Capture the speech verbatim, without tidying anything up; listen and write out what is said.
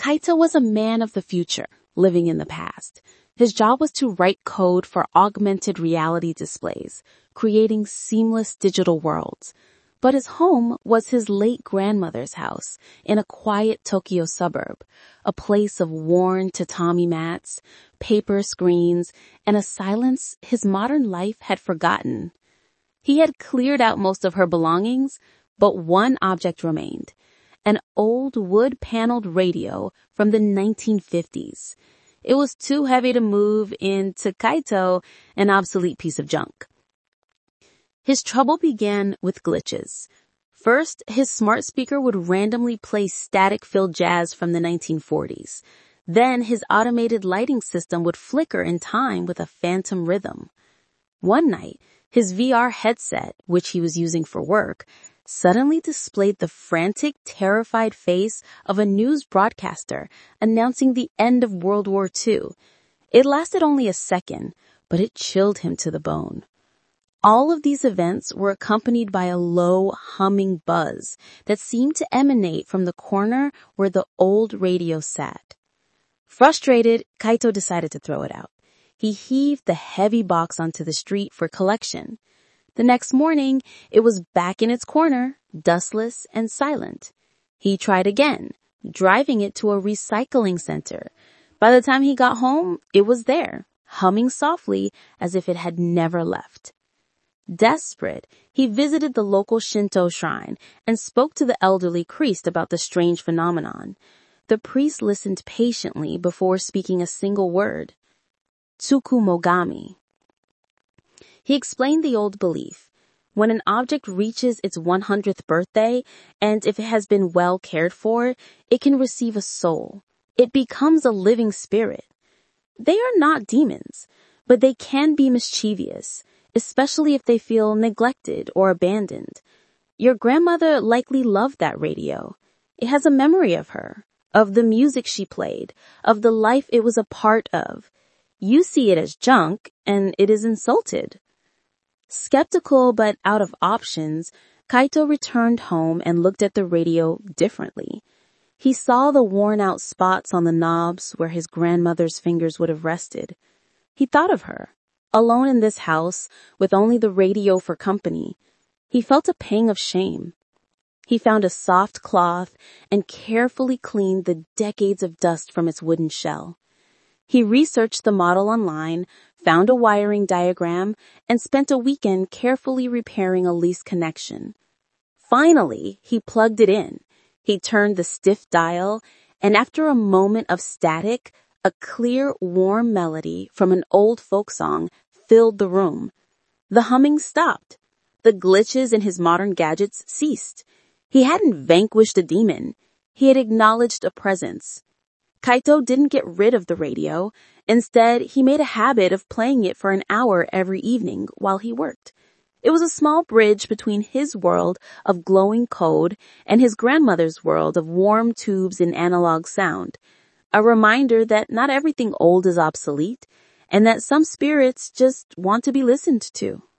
Kaito was a man of the future, living in the past. His job was to write code for augmented reality displays, creating seamless digital worlds. But his home was his late grandmother's house in a quiet Tokyo suburb, a place of worn tatami mats, paper screens, and a silence his modern life had forgotten. He had cleared out most of her belongings, but one object remained, an old wood-paneled radio from the nineteen fifties. It was too heavy to move into Kaito, an obsolete piece of junk. His trouble began with glitches. First, his smart speaker would randomly play static-filled jazz from the nineteen forties. Then his automated lighting system would flicker in time with a phantom rhythm. One night, his V R headset, which he was using for work, suddenly displayed the frantic, terrified face of a news broadcaster announcing the end of World War Two. It lasted only a second, but it chilled him to the bone. All of these events were accompanied by a low, humming buzz that seemed to emanate from the corner where the old radio sat. Frustrated, Kaito decided to throw it out. He heaved the heavy box onto the street for collection. The next morning, it was back in its corner, dustless and silent. He tried again, driving it to a recycling center. By the time he got home, it was there, humming softly as if it had never left. Desperate, he visited the local Shinto shrine and spoke to the elderly priest about the strange phenomenon. The priest listened patiently before speaking a single word. Tsukumogami. He explained the old belief. When an object reaches its one hundredth birthday, and if it has been well cared for, it can receive a soul. It becomes a living spirit. They are not demons, but they can be mischievous, especially if they feel neglected or abandoned. Your grandmother likely loved that radio. It has a memory of her, of the music she played, of the life it was a part of. You see it as junk, and it is insulted. Skeptical but out of options, Kaito returned home and looked at the radio differently. He saw the worn-out spots on the knobs where his grandmother's fingers would have rested. He thought of her, alone in this house with only the radio for company. He felt a pang of shame. He found a soft cloth and carefully cleaned the decades of dust from its wooden shell. He researched the model online, found a wiring diagram, and spent a weekend carefully repairing a lease connection. Finally, he plugged it in. He turned the stiff dial, and after a moment of static, a clear, warm melody from an old folk song filled the room. The humming stopped. The glitches in his modern gadgets ceased. He hadn't vanquished a demon. He had acknowledged a presence. Kaito didn't get rid of the radio. Instead, he made a habit of playing it for an hour every evening while he worked. It was a small bridge between his world of glowing code and his grandmother's world of warm tubes and analog sound. A reminder that not everything old is obsolete, and that some spirits just want to be listened to.